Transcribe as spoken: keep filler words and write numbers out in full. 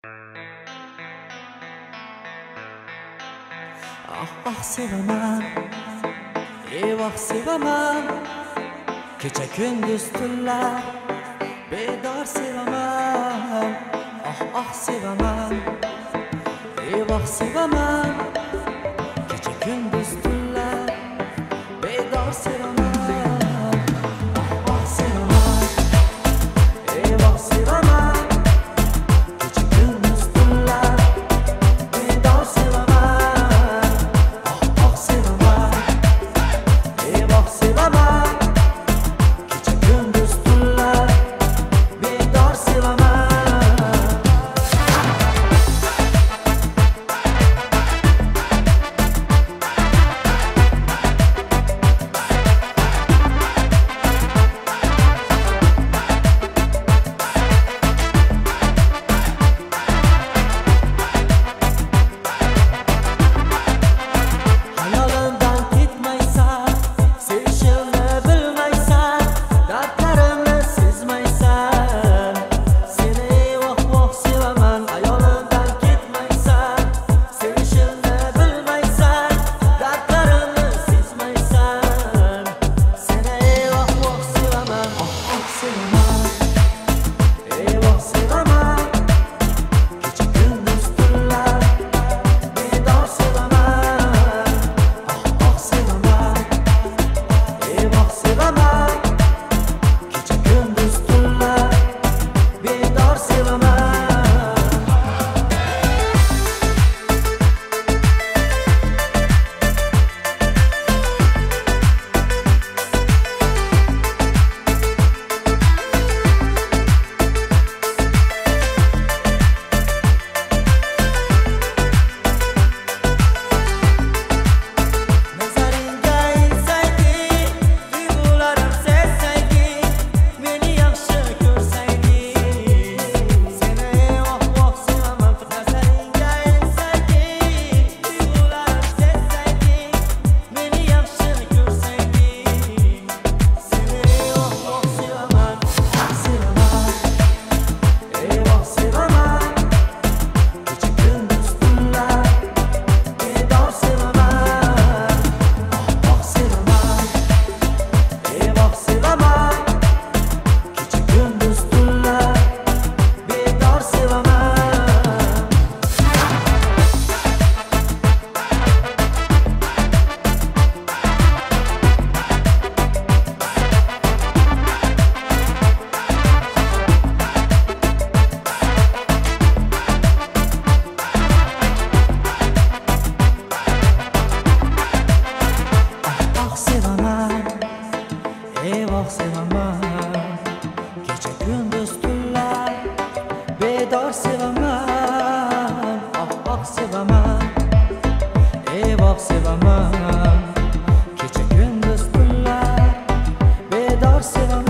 Ah ah sevaman, eyvah sevaman, kecha kunduz tunlar bedor sevaman. Ah ah sevaman, eyvah sevaman, kecha kunduz tunlar bedor sevaman. Ah ah sevaman, eyvah sevaman, kecha kunduz tunlar bedor sevaman. Ah ah sevaman, eyvah sevaman, kecha kunduz tunlar bedor sevaman. Eyvah sevaman, kecha kunduz tunlar bedor sevaman. Ah ah sevaman, eyvah sevaman, kecha kunduz tunlar bedor sevaman.